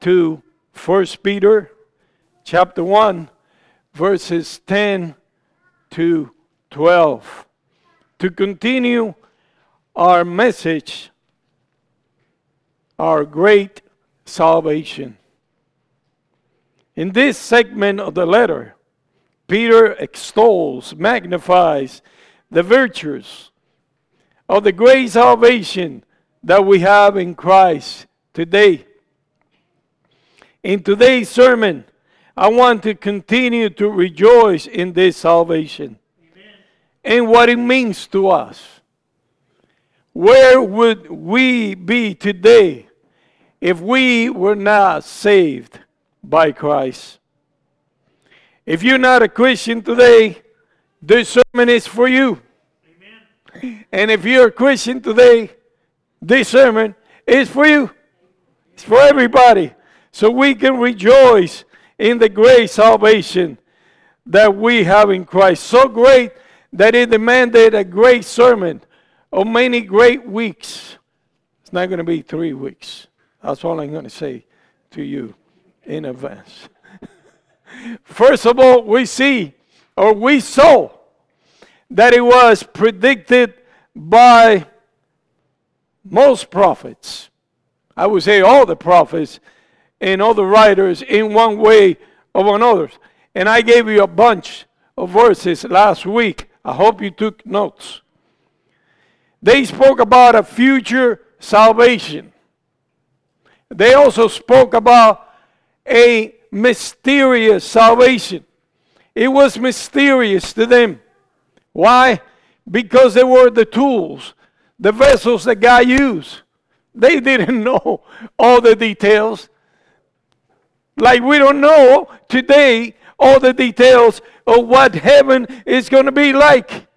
to 1 Peter chapter 1, verses 10 to 12. To continue our message, our great salvation. In this segment of the letter, Peter extols, magnifies the virtues of the great salvation that we have in Christ today. In today's sermon, I want to continue to rejoice in this salvation. Amen. And what it means to us. Where would we be today if we were not saved by Christ? If you're not a Christian today, this sermon is for you. Amen. And if you're a Christian today, this sermon is for you. It's for everybody. So we can rejoice in the great salvation that we have in Christ. So great that it demanded a great sermon of many great weeks. It's not going to be 3 weeks. That's all I'm going to say to you in advance. First of all, we saw that it was predicted by most prophets. I would say all the prophets and all the writers in one way or another. And I gave you a bunch of verses last week. I hope you took notes. They spoke about a future salvation. They also spoke about a mysterious salvation. It was mysterious to them. Why? Because they were the tools, the vessels that God used. They didn't know all the details. Like we don't know today all the details of what heaven is going to be like.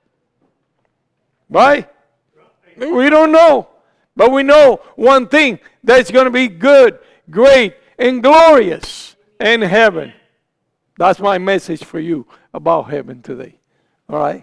Right? We don't know. But we know one thing, that it's going to be good, great, and glorious in heaven. That's my message for you about heaven today. All right?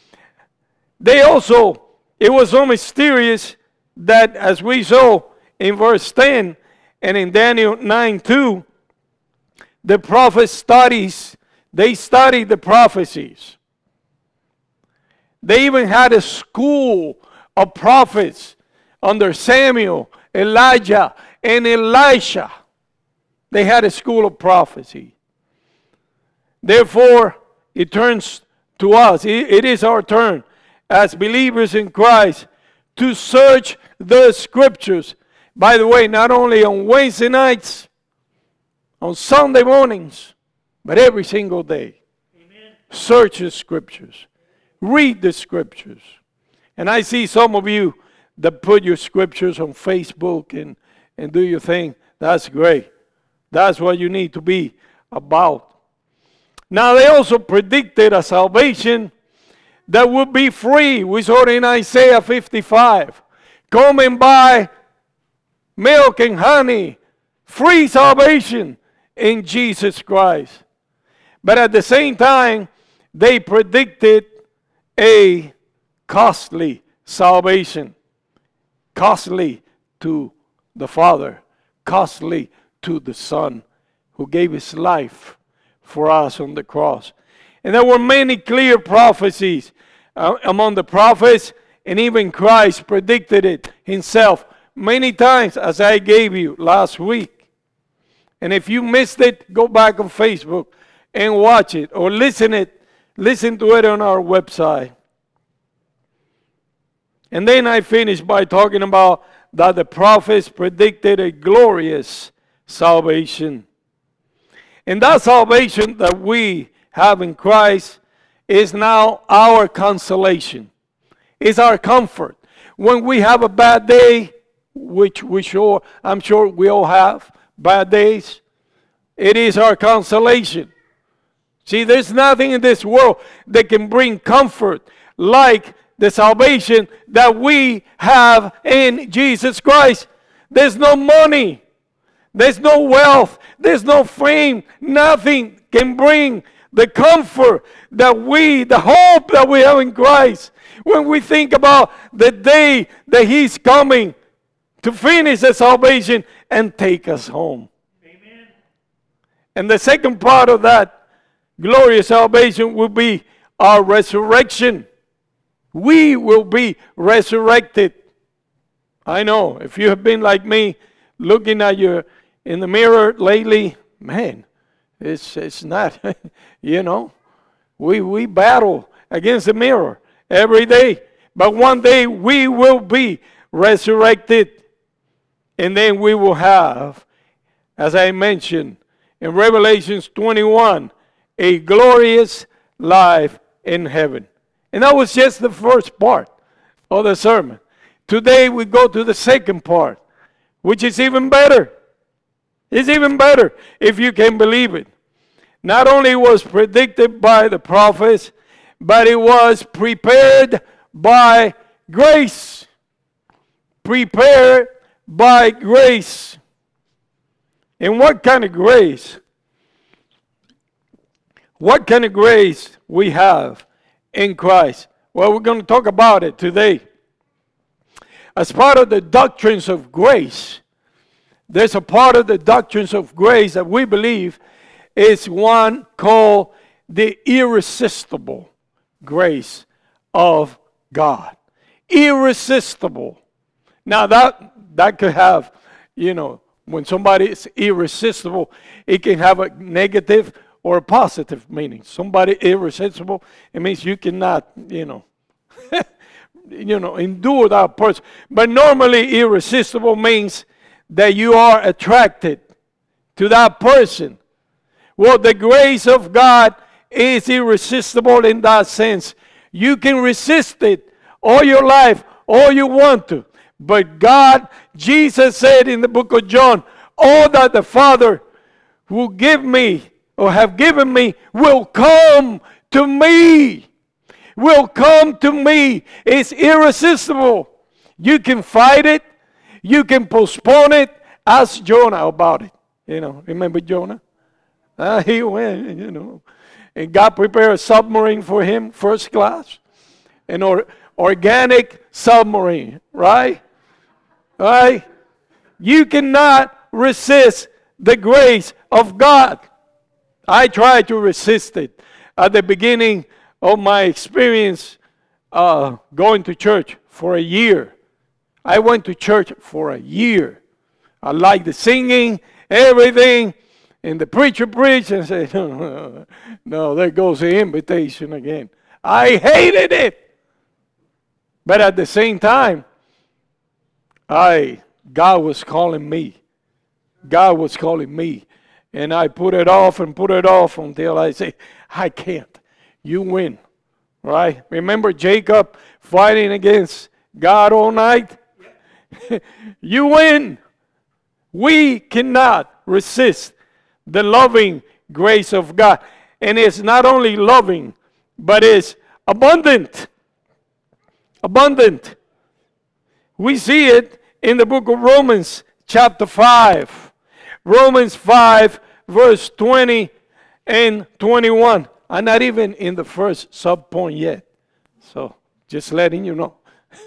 It was so mysterious that as we saw in verse 10 and in Daniel 9:2, the prophet they studied the prophecies. They even had a school of prophets under Samuel, Elijah, and Elisha. They had a school of prophecy. Therefore, it turns to us. It is our turn as believers in Christ to search the scriptures. By the way, not only on Wednesday nights, on Sunday mornings, but every single day. Amen. Search the scriptures. Read the scriptures. And I see some of you that put your scriptures on Facebook and do your thing. That's great. That's what you need to be about. Now they also predicted a salvation that would be free. We saw it in Isaiah 55. Come and buy milk and honey. Free salvation in Jesus Christ. But at the same time, they predicted a costly salvation. Costly to the Father. Costly to the Son, who gave his life for us on the cross. And there were many clear prophecies among the prophets, and even Christ predicted it himself many times, as I gave you last week. And if you missed it, go back on Facebook and watch it, or listen to it on our website. And then I finished by talking about that the prophets predicted a glorious salvation. And that salvation that we have in Christ is now our consolation. It's our comfort. When we have a bad day, which I'm sure we all have bad days, it is our consolation. See, there's nothing in this world that can bring comfort like the salvation that we have in Jesus Christ. There's no money. There's no wealth. There's no fame. Nothing can bring the comfort the hope that we have in Christ. When we think about the day that he's coming to finish the salvation and take us home. Amen. And the second part of that glorious salvation will be our resurrection. We will be resurrected. I know, if you have been like me, looking at you in the mirror lately, man, it's not, you know. We battle against the mirror every day. But one day we will be resurrected. And then we will have, as I mentioned in Revelations 21, a glorious life in heaven. And that was just the first part of the sermon. Today we go to the second part, which is even better. It's even better if you can believe it. Not only was predicted by the prophets, but it was prepared by grace. Prepared by grace. And what kind of grace? What kind of grace we have in Christ? Well, we're going to talk about it today. As part of the doctrines of grace, there's a part of the doctrines of grace that we believe is one called the irresistible grace of God. Irresistible. Now that could have, you know, when somebody is irresistible, it can have a negative or a positive meaning. Somebody irresistible, it means you cannot, endure that person. But normally irresistible means that you are attracted to that person. Well, the grace of God is irresistible in that sense. You can resist it all your life, all you want to. But God, Jesus said in the book of John, all that the Father will give me or have given me will come to me. Will come to me. It's irresistible. You can fight it. You can postpone it. Ask Jonah about it. Remember Jonah? He went, and God prepared a submarine for him, first class. An organic submarine, right? Right? You cannot resist the grace of God. I tried to resist it at the beginning of my experience going to church for a year. I went to church for a year. I liked the singing, everything. And the preacher preached and said, no, there goes the invitation again. I hated it. But at the same time, God was calling me. God was calling me. And I put it off until I say, I can't. You win. Right? Remember Jacob fighting against God all night? You win. We cannot resist the loving grace of God. And it's not only loving, but it's abundant. Abundant. We see it in the book of Romans, chapter 5. Romans 5, verse 20 and 21. I'm not even in the first sub-point yet. So, just letting you know.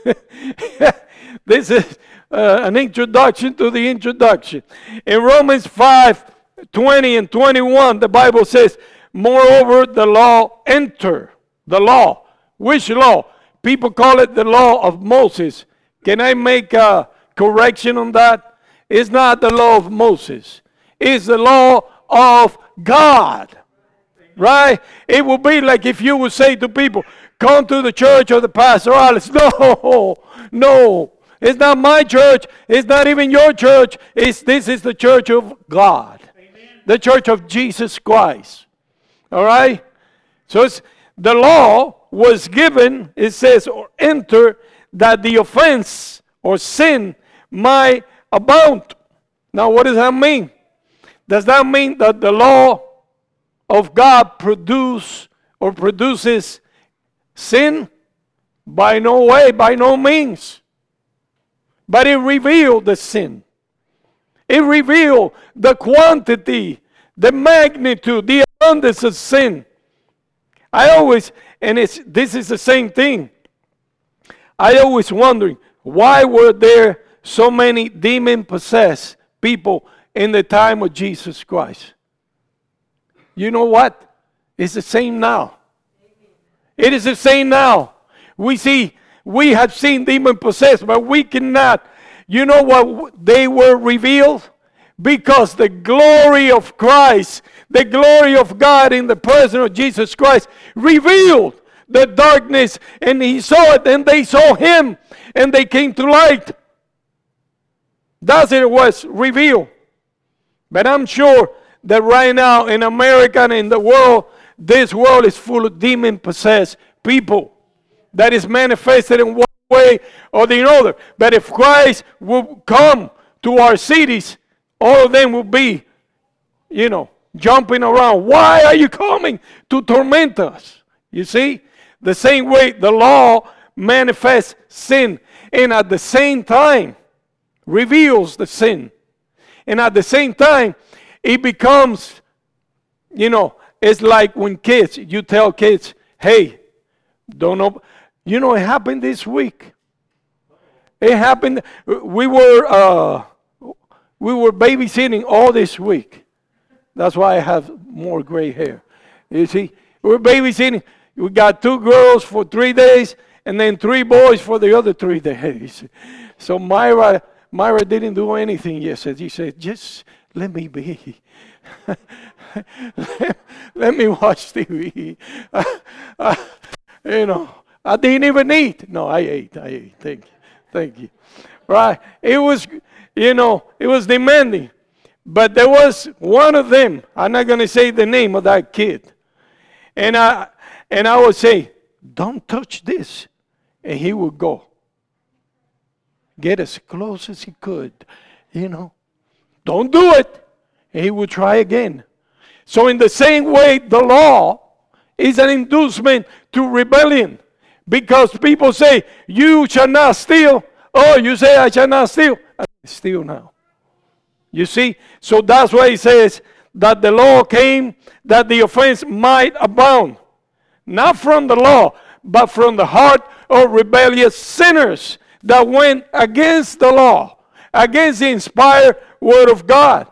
This is an introduction to the introduction. In Romans 5, 20 and 21, the Bible says, moreover, the law entered. The law. Which law? People call it the law of Moses. Can I make a correction on that? It's not the law of Moses. It's the law of God. Right? It would be like if you would say to people, come to the church of the pastorales. No. It's not my church. It's not even your church. This is the church of God. Amen. The church of Jesus Christ. All right? So the law was given, it says, or enter, that the offense or sin might abound. Now, what does that mean? Does that mean that the law of God produces sin? By no way, by no means. But it revealed the sin. It revealed the quantity, the magnitude, the abundance of sin. This is the same thing. I always wondering, why were there so many demon-possessed people in the time of Jesus Christ? you know what? It's the same now. It is the same now. We have seen demon possessed, but we cannot. You know what they were revealed? Because the glory of Christ, the glory of God in the person of Jesus Christ revealed the darkness, and he saw it, and they saw him, and they came to light. Thus it was revealed. But I'm sure that right now in America and in the world, this world is full of demon-possessed people that is manifested in one way or the other. But if Christ will come to our cities, all of them will be, jumping around. Why are you coming to torment us? You see? The same way the law manifests sin, and at the same time reveals the sin. And at the same time, it becomes, it's like when you tell kids, hey, don't know. It happened this week. It happened, we were babysitting all this week. That's why I have more gray hair. You see, we're babysitting. We got 2 girls for 3 days, and then 3 boys for the other 3 days. So Myra didn't do anything yesterday. She said, just let me be. let me watch TV. I didn't even eat. No, I ate. Thank you. Right. It was, it was demanding. But there was one of them, I'm not going to say the name of that kid. And I would say, don't touch this. And he would go. Get as close as he could, Don't do it. And he would try again. So in the same way, the law is an inducement to rebellion. Because people say, you shall not steal. Oh, you say I shall not steal. I steal now. You see? So that's why it says that the law came that the offense might abound. Not from the law, but from the heart of rebellious sinners that went against the law, against the inspired word of God.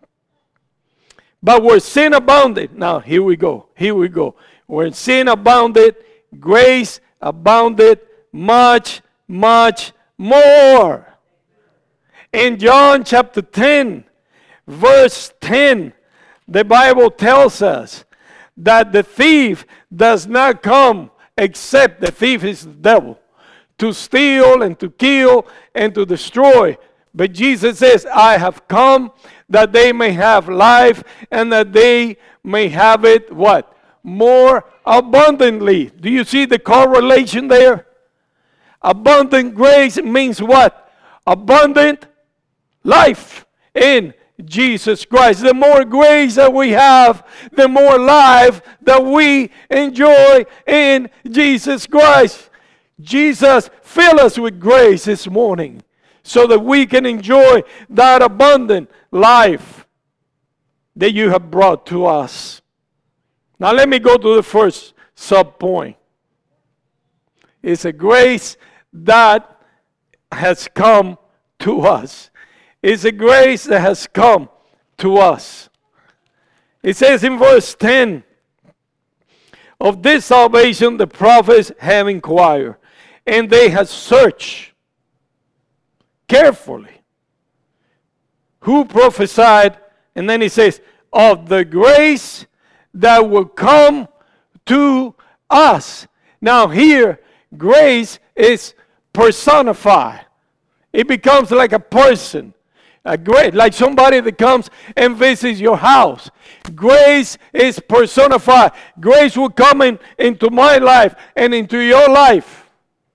But where sin abounded, now here we go. Where sin abounded, grace abounded much, much more. In John chapter 10, verse 10, the Bible tells us that the thief does not come except the thief is the devil, to steal and to kill and to destroy. But Jesus says, I have come that they may have life and that they may have it, what? More abundantly. Do you see the correlation there? Abundant grace means what? Abundant life in Jesus Christ. The more grace that we have, the more life that we enjoy in Jesus Christ. Jesus, fill us with grace this morning so that we can enjoy that abundant life that you have brought to us. Now let me go to the first sub-point. It's a grace that has come to us. It's a grace that has come to us. It says in verse 10, of this salvation the prophets have inquired, and they have searched carefully who prophesied, and then he says, of the grace that will come to us. Now here, grace is personified. It becomes like a person. Like somebody that comes and visits your house. Grace is personified. Grace will come into my life and into your life.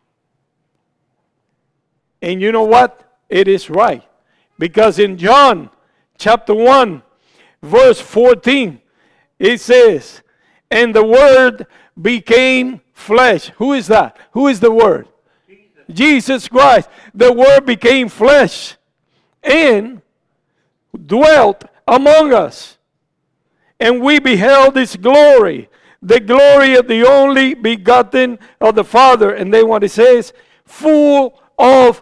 And you know what? It is right. Because in John chapter 1, verse 14, it says, and the Word became flesh. Who is that? Who is the Word? Jesus Christ. The Word became flesh and dwelt among us. And we beheld His glory, the glory of the only begotten of the Father. And then what it says, full of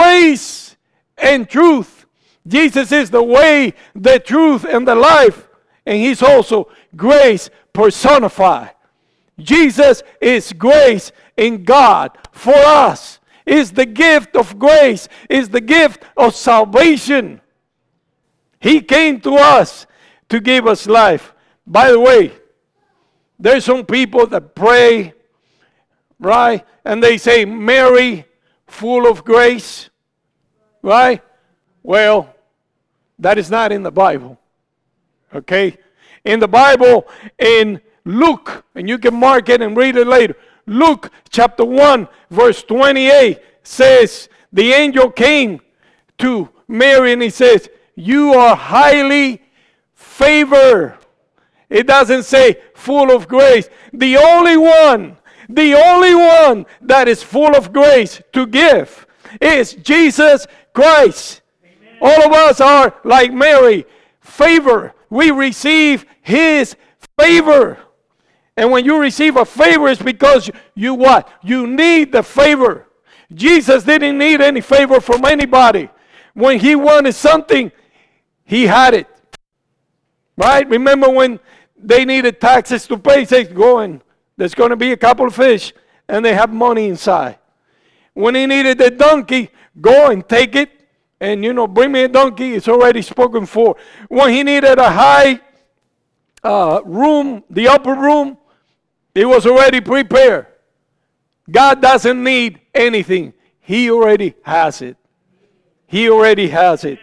grace and truth. Jesus is the way, the truth, and the life. and he's also grace personified. Jesus is grace in God for us. Is the gift of grace, is the gift of salvation. He came to us to give us life. By the way, there's some people that pray, right? And they say, Mary, full of grace, right? Well, that is not in the Bible, okay? In the Bible, in Luke, and you can mark it and read it later. Luke chapter 1, verse 28 says, the angel came to Mary and he says, you are highly favored. It doesn't say full of grace. The only one that is full of grace to give is Jesus Christ. Amen. All of us are like Mary, favor. We receive his favor. And when you receive a favor, it's because you what? You need the favor. Jesus didn't need any favor from anybody. When he wanted something, he had it. Right? Remember when they needed taxes to pay, he says, go and there's going to be a couple of fish, and they have money inside. When he needed the donkey, go and take it, and bring me a donkey, it's already spoken for. When he needed a high room, the upper room, it was already prepared. God doesn't need anything. He already has it. He already has it.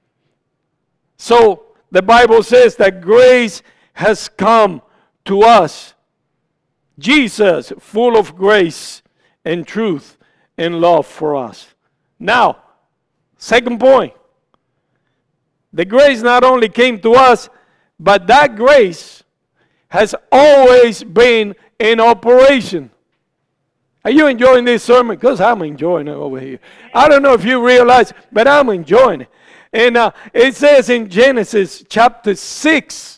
So the Bible says that grace has come to us. Jesus, full of grace and truth and love for us. Now, second point. The grace not only came to us, but that grace has always been in operation. Are you enjoying this sermon? Because I'm enjoying it over here. I don't know if you realize, but I'm enjoying it. And it says in Genesis chapter 6,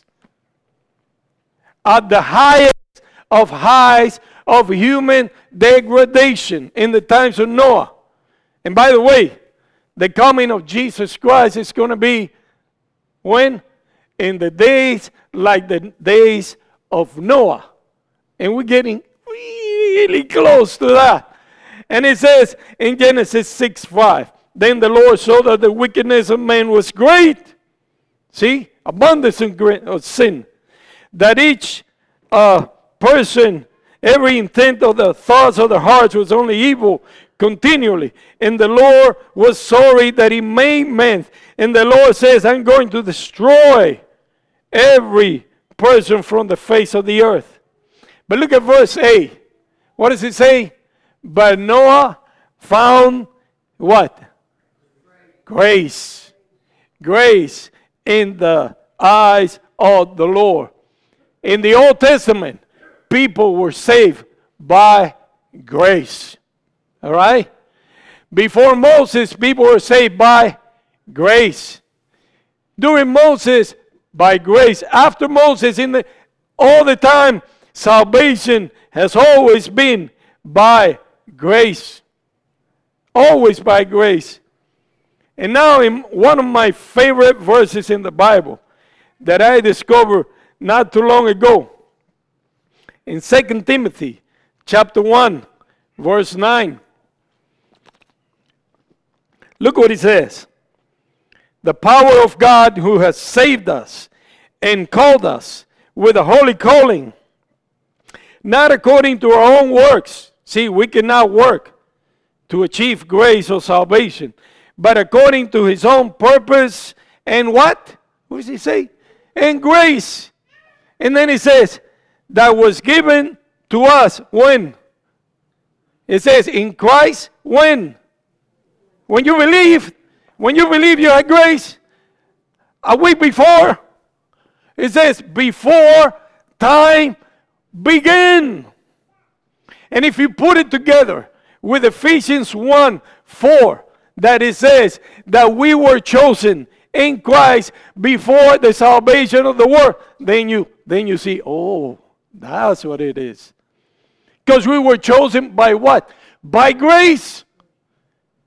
at the highest of highs of human degradation in the times of Noah. And by the way, the coming of Jesus Christ is going to be when? In the days like the days of Noah. And we're getting really close to that. And it says in Genesis 6:5, then the Lord saw that the wickedness of man was great. See? Abundance of sin. That each person, every intent of the thoughts of the hearts was only evil continually. And the Lord was sorry that he made man. And the Lord says, I'm going to destroy every person from the face of the earth. But look at verse 8. What does it say? But Noah found what? Grace. Grace in the eyes of the Lord. In the Old Testament, people were saved by grace. All right? Before Moses, people were saved by grace. During Moses, by grace. After Moses, all the time, salvation has always been by grace. Always by grace. And now in one of my favorite verses in the Bible that I discovered not too long ago, in 2 Timothy chapter 1, verse 9. Look what it says. The power of God who has saved us and called us with a holy calling, not according to our own works. See, we cannot work to achieve grace or salvation, but according to his own purpose and what? What does he say? And grace. And then he says, that was given to us when? It says, in Christ, when? When you believe you have grace. A week before, it says, before time began. And if you put it together with Ephesians 1:4, that it says that we were chosen in Christ before the salvation of the world, then you see, oh, that's what it is. Because we were chosen by what? By grace.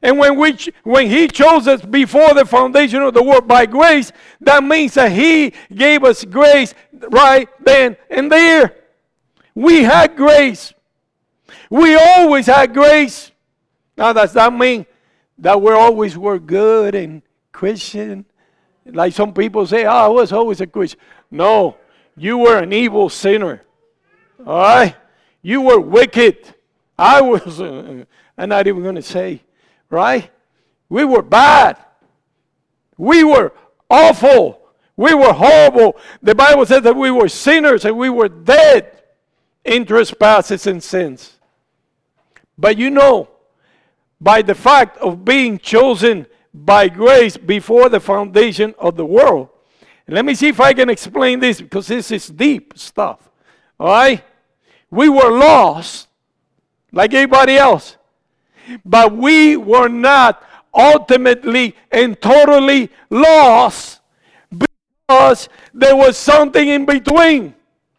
And when he chose us before the foundation of the world by grace, that means that he gave us grace right then and there. We had grace. We always had grace. Now, does that mean that were good and Christian? Like some people say, I was always a Christian. No, you were an evil sinner. All right? You were wicked. I was, I'm not even going to say, right? We were bad. We were awful. We were horrible. The Bible says that we were sinners and we were dead in trespasses and sins. But you know, by the fact of being chosen by grace before the foundation of the world. And let me see if I can explain this, because this is deep stuff. All right? We were lost like everybody else. But we were not ultimately and totally lost, because there was something in between.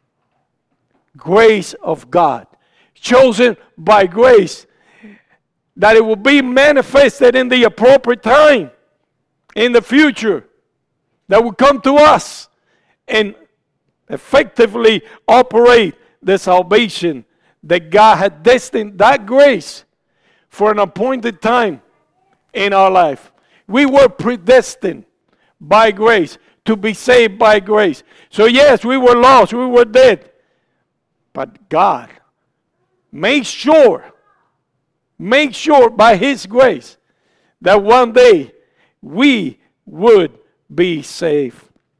Grace of God. Chosen by grace. That it will be manifested in the appropriate time. In the future. That will come to us. And effectively operate the salvation that God had destined, that grace, for an appointed time in our life. We were predestined by grace to be saved by grace. So yes, we were lost, we were dead. But God made sure by His grace that one day we would be saved.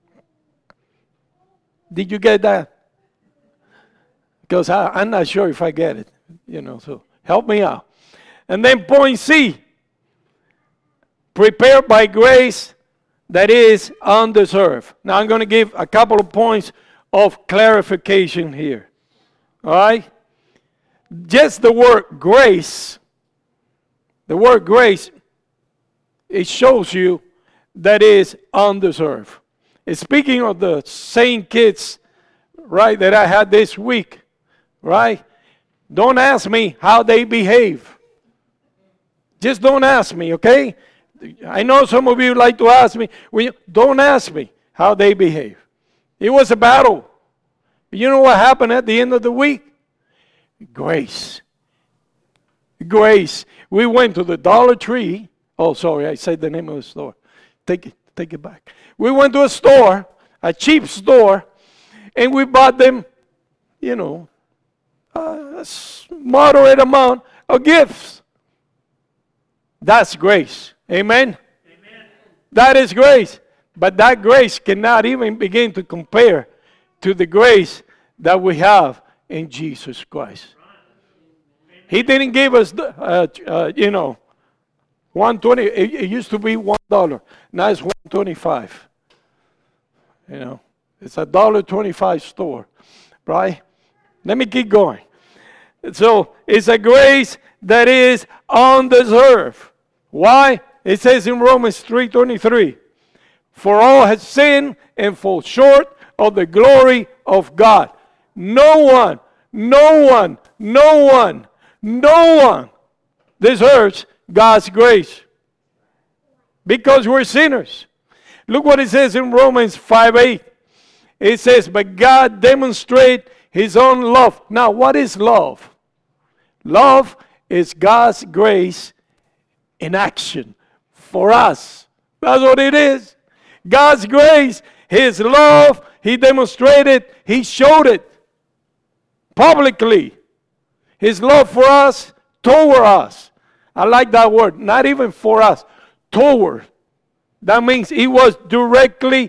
Did you get that? Because I'm not sure if I get it, so help me out. And then point C, prepared by grace that is undeserved. Now I'm going to give a couple of points of clarification here. All right? Just the word grace, it shows you that is undeserved. It's speaking of the same kids, right, that I had this week, right? Don't ask me how they behave. Just don't ask me, okay? I know some of you like to ask me. Don't ask me how they behave. It was a battle. You know what happened at the end of the week? Grace. Grace. We went to the Dollar Tree. Oh, sorry, I said the name of the store. Take it back. We went to a store, a cheap store, and we bought them, a moderate amount of gifts. That's grace. Amen? Amen? That is grace. But that grace cannot even begin to compare to the grace that we have in Jesus Christ. He didn't give us, 120. It used to be $1. Now it's $1.25. It's a $1.25 store, right? Let me keep going. So it's a grace that is undeserved. Why? It says in Romans 3:23, for all have sinned and fall short of the glory of God. No one deserves God's grace, because we're sinners. Look what it says in Romans 5:8. It says, but God demonstrates His own love. Now, what is love? Love is God's grace in action for us. That's what it is. God's grace, His love, He demonstrated, He showed it publicly. His love for us, toward us. I like that word. Not even for us, toward. That means He was directly,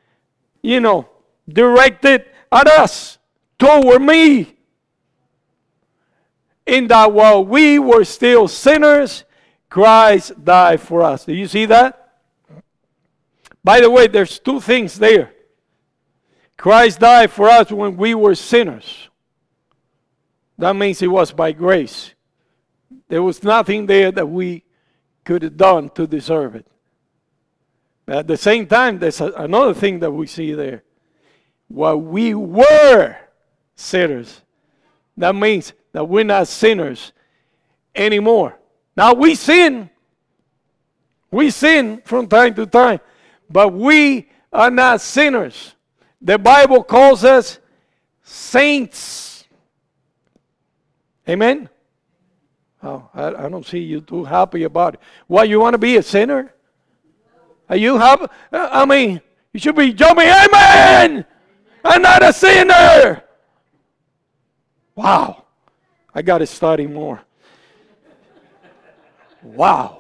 directed at us, toward me. In that while we were still sinners, Christ died for us. Do you see that? By the way, there's two things there. Christ died for us when we were sinners. That means it was by grace. There was nothing there that we could have done to deserve it. But at the same time, there's another thing that we see there. While we were sinners, that means that we're not sinners anymore. Now we sin. We sin from time to time, but we are not sinners. The Bible calls us saints. Amen? Oh, I don't see you too happy about it. Why, you want to be a sinner? Are you happy? I mean, you should be jumping, amen! I'm not a sinner! Wow. I got to study more. Wow.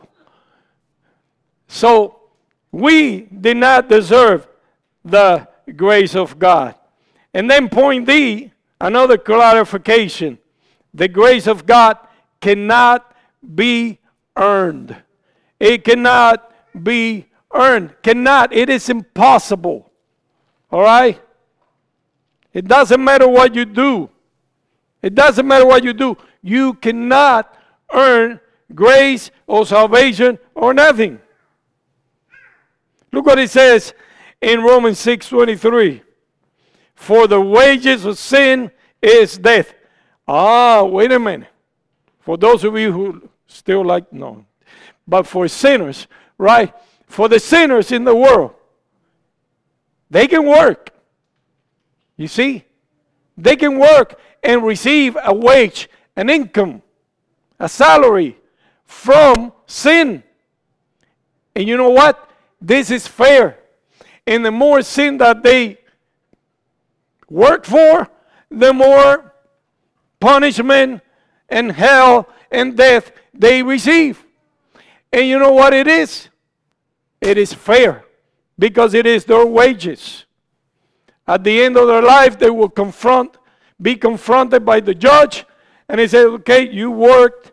So, we did not deserve the grace of God. And then point D, another clarification. The grace of God cannot be earned. It cannot be earned. Cannot. It is impossible. All right? It doesn't matter what you do. It doesn't matter what you do. You cannot earn grace or salvation or nothing. Look what it says in Romans 6:23. For the wages of sin is death. Ah, wait a minute. For those of you who still like, no. But for sinners, right? For the sinners in the world, they can work. You see? They can work and receive a wage, an income, a salary from sin. And you know what? This is fair. And the more sin that they work for, the more punishment and hell and death they receive. And you know what it is? It is fair because it is their wages. At the end of their life, they will be confronted by the judge, and he said, okay, you worked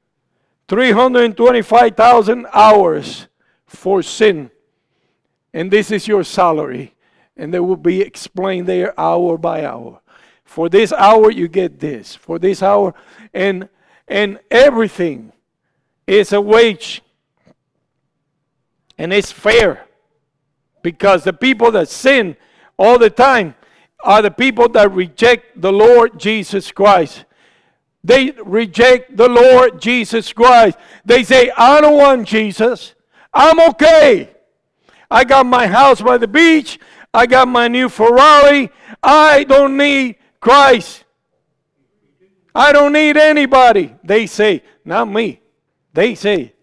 325,000 hours for sin, and this is your salary. And they will be explained there hour by hour. For this hour, you get this. For this hour, and everything is a wage. And it's fair. Because the people that sin all the time are the people that reject the Lord Jesus Christ. They reject the Lord Jesus Christ. They say, I don't want Jesus. I'm okay. I got my house by the beach. I got my new Ferrari. I don't need Christ. I don't need anybody. They say, not me. They say.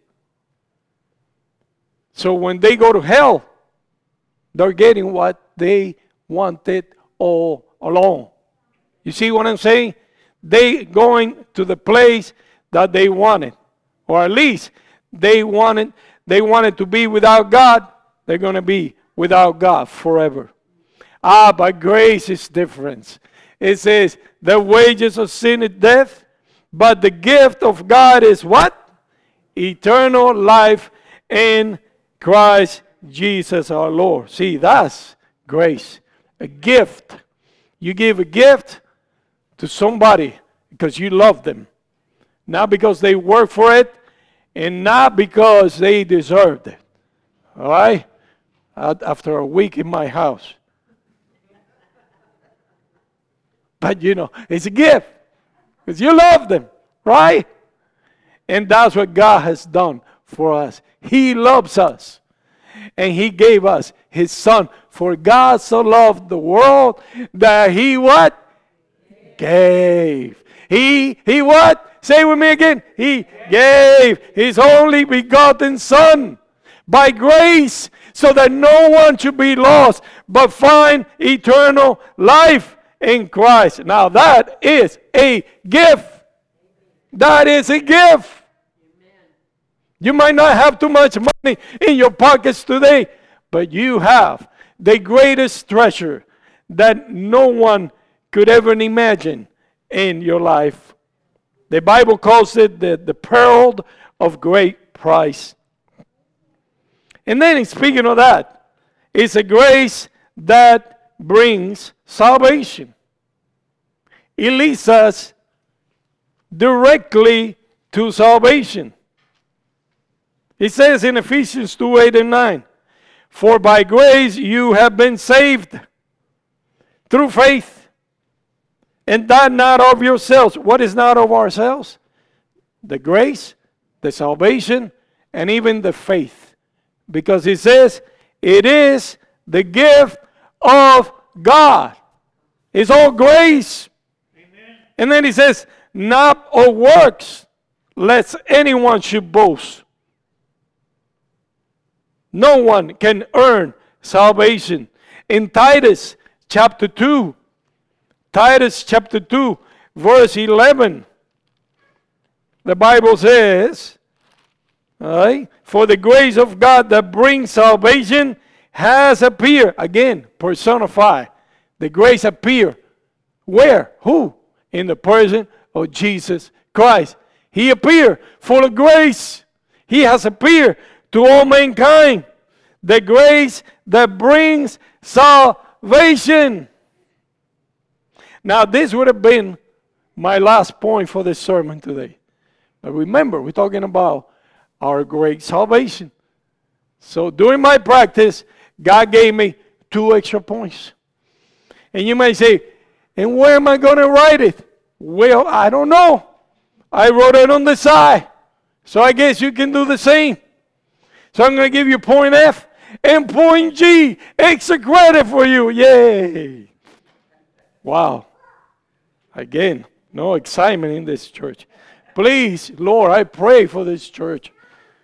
So when they go to hell, they're getting what they wanted all along. You see what I'm saying? They going to the place that they wanted. Or at least they wanted to be without God. They're going to be without God forever. But grace is different. It says, the wages of sin is death, but the gift of God is what? Eternal life in Christ Jesus our Lord. See, that's grace. A gift. You give a gift to somebody because you love them. Not because they work for it, and not because they deserved it. All right? After a week in my house. But you know, it's a gift. Because you love them, right? And that's what God has done for us. He loves us. And He gave us His Son. For God so loved the world that He what? Gave. He what? Say it with me again. He gave His only begotten Son by grace, so that no one should be lost, but find eternal life in Christ. Now that is a gift. That is a gift. You might not have too much money in your pockets today, but you have the greatest treasure that no one could ever imagine in your life. The Bible calls it the pearl of great price. And then speaking of that, it's a grace that brings salvation. It leads us directly to salvation. It says in Ephesians 2:8-9, for by grace you have been saved through faith, and that not of yourselves. What is not of ourselves? The grace, the salvation, and even the faith. Because he says, it is the gift of God. It's all grace. Amen. And then he says, not of works, lest anyone should boast. No one can earn salvation. In Titus chapter 2, verse 11, the Bible says, all right, for the grace of God that brings salvation has appeared. Again, personified. The grace appeared. Where? Who? In the person of Jesus Christ. He appeared full of grace. He has appeared to all mankind. The grace that brings salvation. Now, this would have been my last point for this sermon today. But remember, we're talking about our great salvation. So during my practice, God gave me 2 extra points. And you may say, and where am I going to write it? Well, I don't know. I wrote it on the side. So I guess you can do the same. So I'm going to give you point F and point G. Extra credit for you. Yay. Wow. Again, no excitement in this church. Please, Lord, I pray for this church.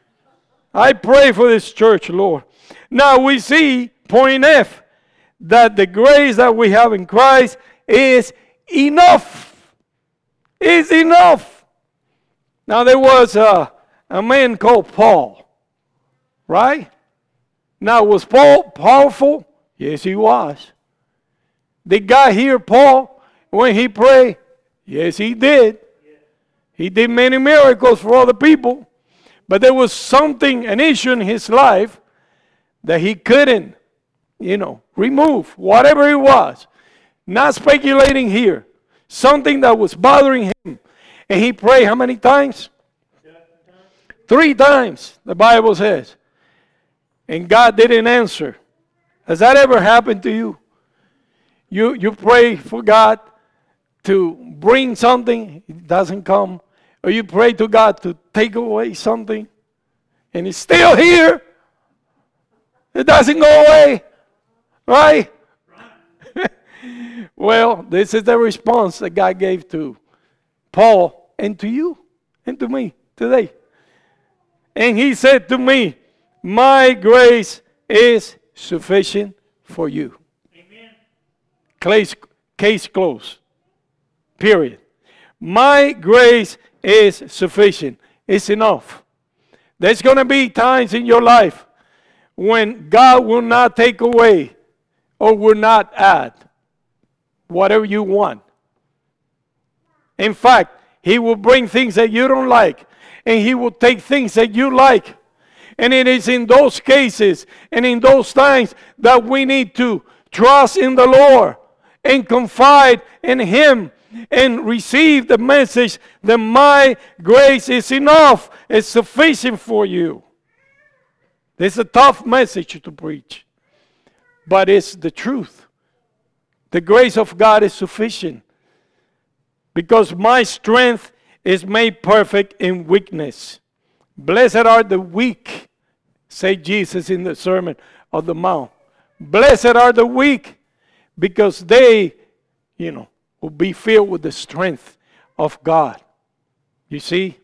I pray for this church, Lord. Now we see, point F, that the grace that we have in Christ is enough. Is enough. Now there was a man called Paul, right? Now was Paul powerful? Yes, he was. Did God hear Paul when he prayed? Yes, he did. He did many miracles for other people. But there was something, an issue in his life that he couldn't, remove. Whatever it was. Not speculating here. Something that was bothering him. And he prayed how many times? 3 times, the Bible says. And God didn't answer. Has that ever happened to you? You pray for God to bring something, it doesn't come. Or you pray to God to take away something, and it's still here. It doesn't go away. Right? Well, this is the response that God gave to Paul and to you and to me today. And he said to me, my grace is sufficient for you. Amen. Case closed. Period. My grace is sufficient. It's enough. There's going to be times in your life when God will not take away or will not add whatever you want. In fact, he will bring things that you don't like, and he will take things that you like. And it is in those cases and in those times that we need to trust in the Lord and confide in him and receive the message that my grace is enough, it's sufficient for you. This is a tough message to preach, but it's the truth. The grace of God is sufficient because my strength is made perfect in weakness. Blessed are the weak, said Jesus in the Sermon on the Mount. Blessed are the weak because they, will be filled with the strength of God. You see?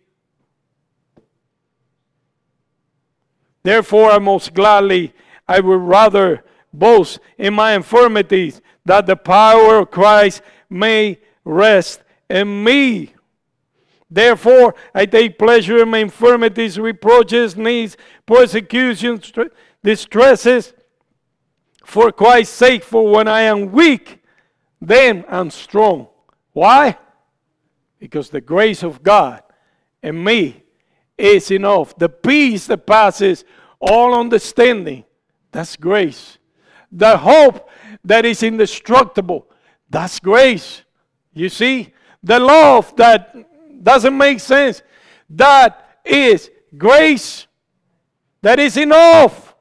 Therefore, I would rather boast in my infirmities, that the power of Christ may rest in me. Therefore, I take pleasure in my infirmities, reproaches, needs, persecutions, distresses, for Christ's sake. For when I am weak, then I'm strong. Why? Because the grace of God in me is enough. The peace that passes all understanding, that's grace. The hope that is indestructible, that's grace. You see? The love that doesn't make sense, that is grace. That is enough.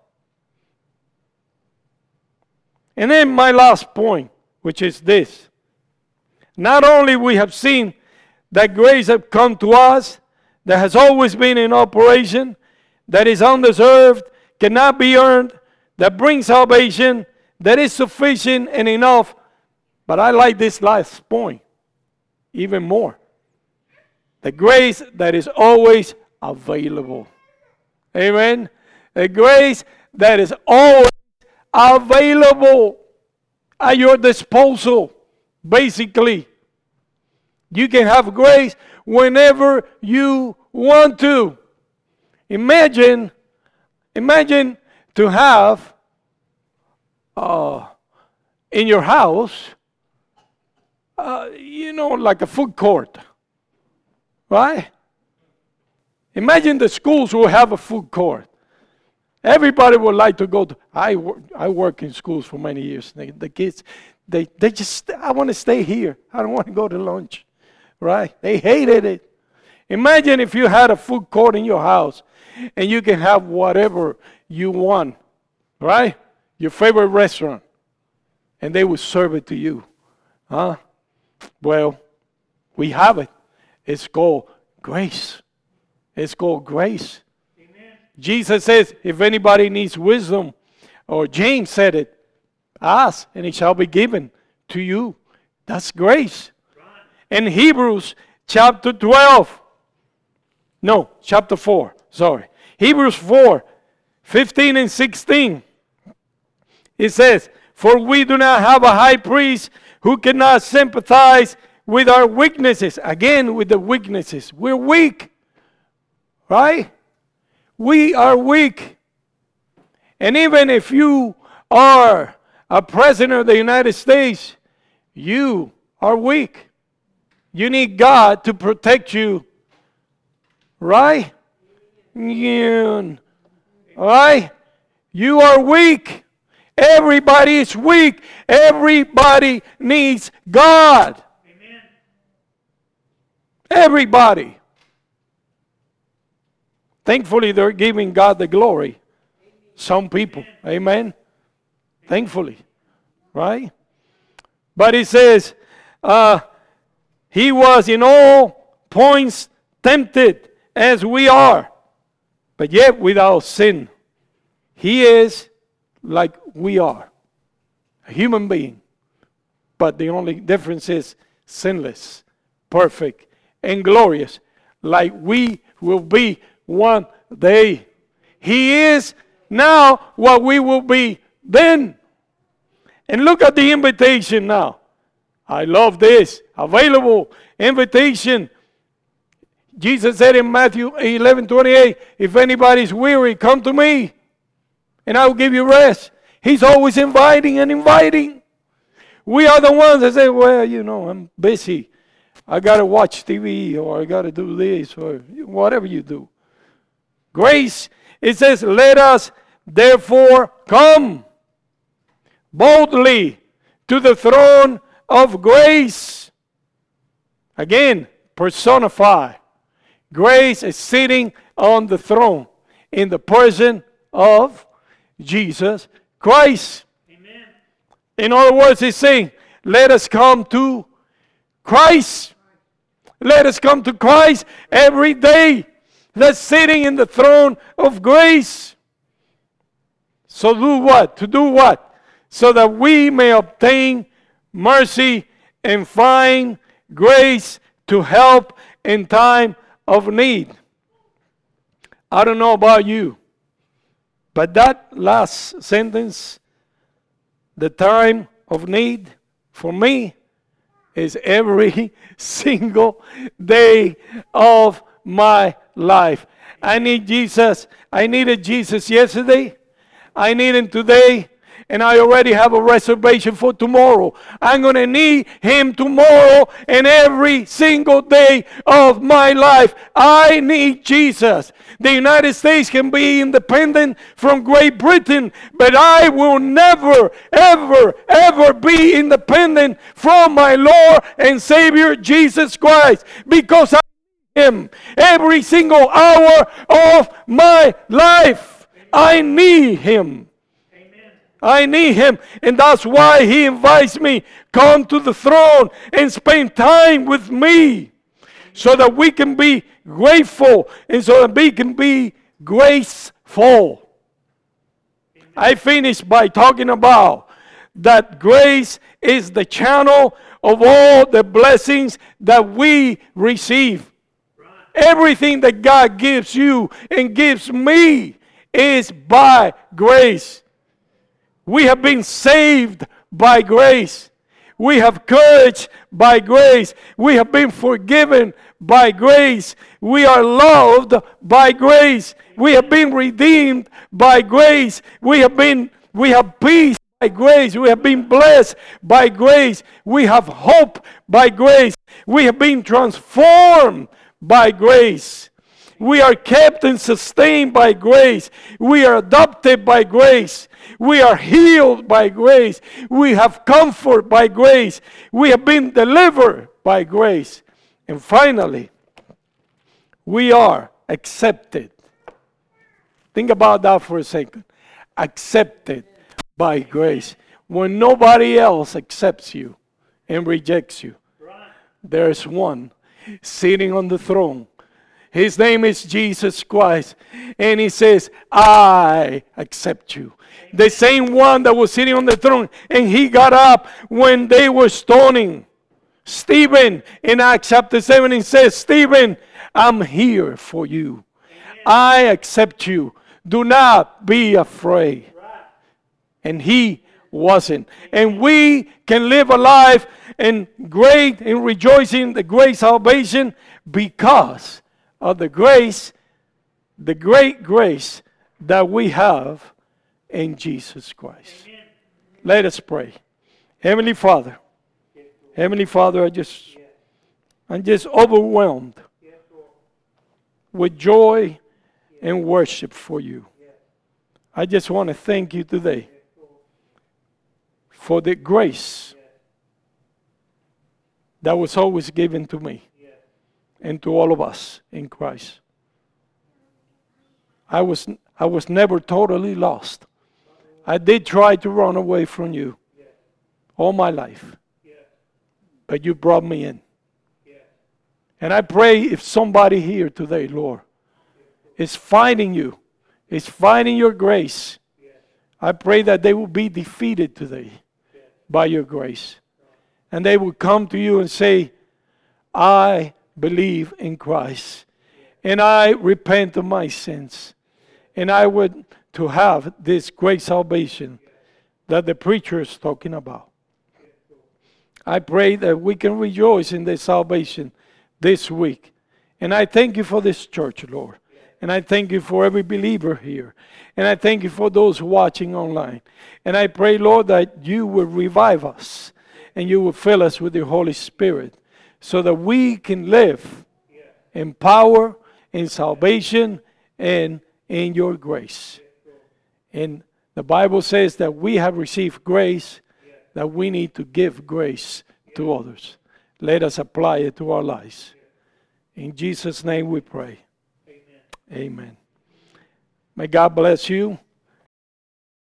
And then my last point, which is this. Not only we have seen that grace have come to us, that has always been in operation, that is undeserved, cannot be earned, that brings salvation, that is sufficient and enough. But I like this last point even more. The grace that is always available. Amen. The grace that is always available at your disposal. Basically, you can have grace whenever you want to. Imagine to have in your house, like a food court, right? Imagine the schools will have a food court. Everybody would like to go to. I work in schools for many years. The kids, they just, I want to stay here. I don't want to go to lunch, right? They hated it. Imagine if you had a food court in your house and you can have whatever you want, right? Your favorite restaurant, and they would serve it to you, huh? Well, we have it. It's called grace. It's called grace. Amen. Jesus says, if anybody needs wisdom, or James said it, ask and it shall be given to you. That's grace. Right. In Hebrews chapter 4, sorry. Hebrews 4, 15 and 16. It says, for we do not have a high priest who cannot sympathize with our weaknesses. Again, with the weaknesses. We're weak. Right? We are weak. And even if you are a president of the United States, you are weak. You need God to protect you. Right? Right? You are weak. Everybody is weak. Everybody needs God. Amen. Everybody. Thankfully, they're giving God the glory. Some people. Amen. Thankfully. Right? But it says, he was in all points tempted as we are, but yet without sin. He is like we are, a human being. But the only difference is sinless, perfect, and glorious, like we will be one day. He is now what we will be then. And look at the invitation now. I love this. Available invitation. Jesus said in Matthew 11:28, if anybody's weary, come to me, and I will give you rest. He's always inviting and inviting. We are the ones that say, well, I'm busy. I got to watch TV, or I got to do this, or whatever you do. Grace, it says, let us therefore come boldly to the throne of grace. Again, personify. Grace is sitting on the throne in the person of Jesus Christ. Amen. In other words, he's saying, let us come to Christ. Let us come to Christ every day. That's sitting in the throne of grace. So do what? To do what? So that we may obtain mercy and find grace to help in time of need. I don't know about you, but that last sentence, the time of need, for me, is every single day of my life. I need Jesus. I needed Jesus yesterday. I need him today. And I already have a reservation for tomorrow. I'm going to need him tomorrow and every single day of my life. I need Jesus. The United States can be independent from Great Britain, but I will never, ever, ever be independent from my Lord and Savior Jesus Christ, because I need him every single hour of my life. I need him. I need him, and that's why he invites me, come to the throne and spend time with me, so that we can be grateful and so that we can be graceful. I finished by talking about that grace is the channel of all the blessings that we receive. Everything that God gives you and gives me is by grace. We have been saved by grace. We have courage by grace. We have been forgiven by grace. We are loved by grace. We have been redeemed by grace. We have peace by grace. We have been blessed by grace. We have hope by grace. We have been transformed by grace. We are kept and sustained by grace. We are adopted by grace. We are healed by grace. We have comfort by grace. We have been delivered by grace. And finally, we are accepted. Think about that for a second. Accepted by grace. When nobody else accepts you and rejects you, there's one sitting on the throne. His name is Jesus Christ. And he says, I accept you. The same one that was sitting on the throne. And he got up when they were stoning Stephen in Acts chapter 7. He says, Stephen, I'm here for you. I accept you. Do not be afraid. And he wasn't. And we can live a life in great and rejoicing the great salvation because of the grace, the great grace that we have in Jesus Christ. Amen. Let us pray. Heavenly Father, I'm just overwhelmed with joy and worship for you. I just want to thank you today for the grace that was always given to me and to all of us in Christ. I was never totally lost. I did try to run away from you all my life, but you brought me in. And I pray if somebody here today, Lord, is finding you, is finding your grace, I pray that they will be defeated today by your grace. And they will come to you and say, I believe in Christ. And I repent of my sins. And I would to have this great salvation that the preacher is talking about. I pray that we can rejoice in this salvation this week. And I thank you for this church, Lord. And I thank you for every believer here. And I thank you for those watching online. And I pray, Lord, that you will revive us. And you will fill us with your Holy Spirit. So that we can live in power, in salvation, and in your grace. And the Bible says that we have received grace, that we need to give grace to others. Let us apply it to our lives. In Jesus' name we pray. Amen. May God bless you.